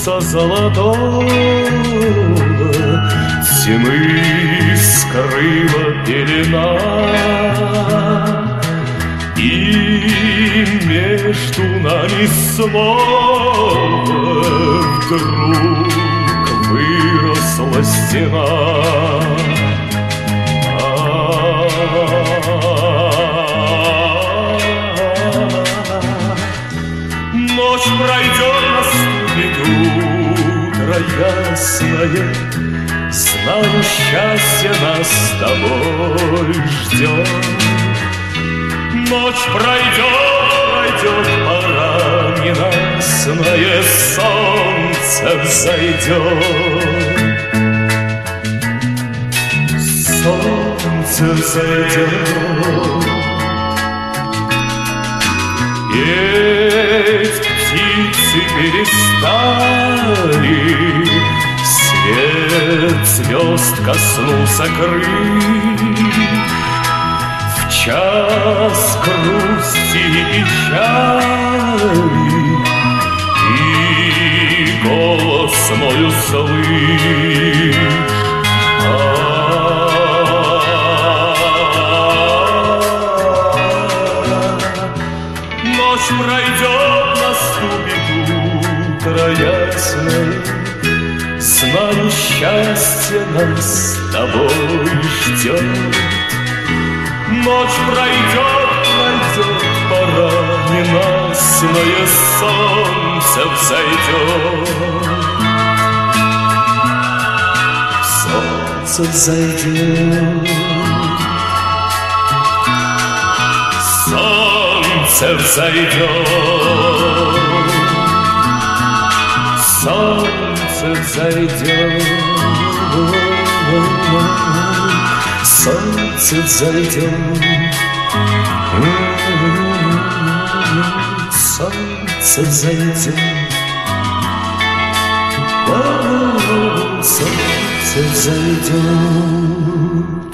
солнца золотого тьмы скрыла пелена, и между нами снова вдруг выросла стена. Ночь пройдет, наступит утро ясное, знаю, счастье нас с тобой ждет. Ночь пройдет, пора ненастное, солнце взойдет. Солнце взойдет. Петь птицы перестали, свет звезд коснулся крыль. В час грусти и печали и голос мой услышь. Ночь пройдет, наступит утро ясное, знаю, счастье нас с тобой ждет. Ночь пройдет, пора ненастное, солнце взойдет. Солнце взойдет. Солнце взойдет. Солнце взойдет. Солнце взойдет. Солнце взойдет. Солнце взойдет.